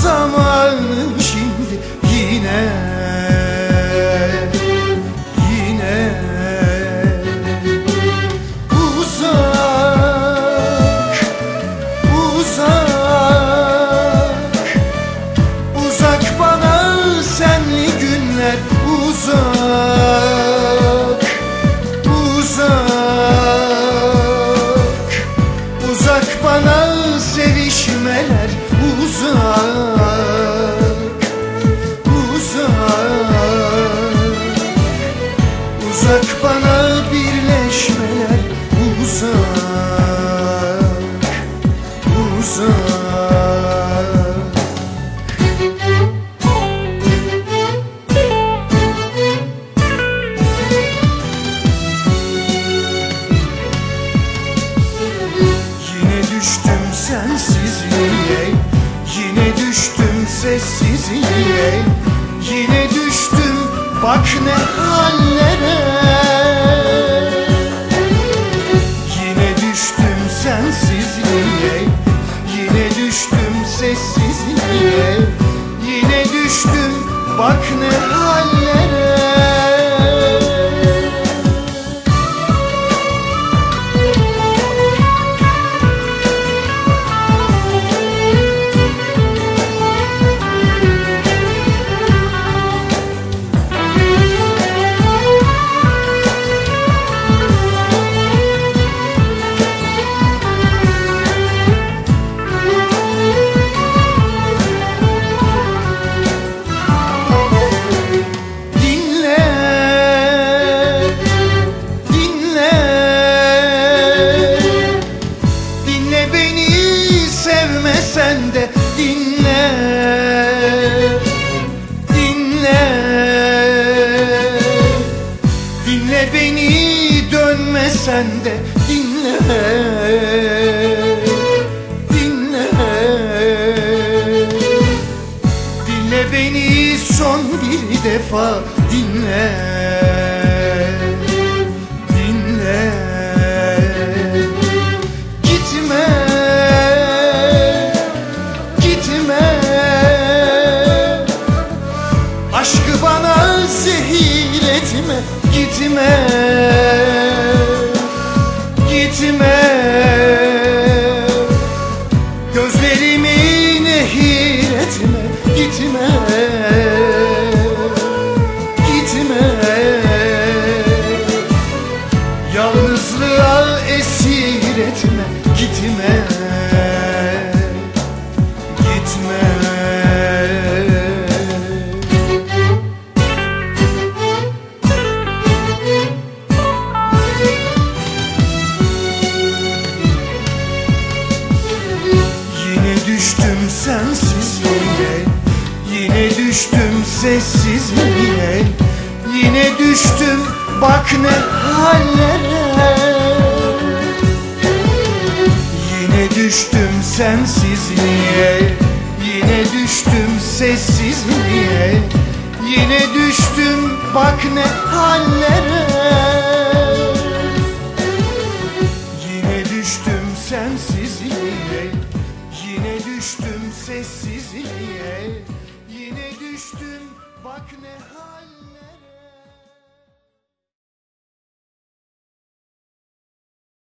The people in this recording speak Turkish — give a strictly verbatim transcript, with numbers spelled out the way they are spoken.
zamanı şimdi yine Yine uzak Uzak Uzak bana senli günler uzak Uzak Uzak bana sevişmeler uzak Uzak Uzak bana birleşmeler uzak Uzak Yine düştüm sensizliğe, yine düştüm sessizliğe, yine düştüm bak ne hallere. Yine düştüm sensizliğe, yine düştüm sessizliğe, yine düştüm bak ne hallere. Sen de dinle, dinle, dinle beni, dönmesen de dinle, dinle, dinle beni son bir defa dinle, dinle, gitme. Aşkı bana zehir etme, gitme, gitme. Gözlerimi nehir etme, gitme, gitme. Yalnızlığa esir etme, gitme, gitme. Düştüm sensizliğe, yine düştüm sessizliğe, yine düştüm bak ne hallere. Yine düştüm sensizliğe, yine düştüm sessizliğe, yine düştüm bak ne hallere.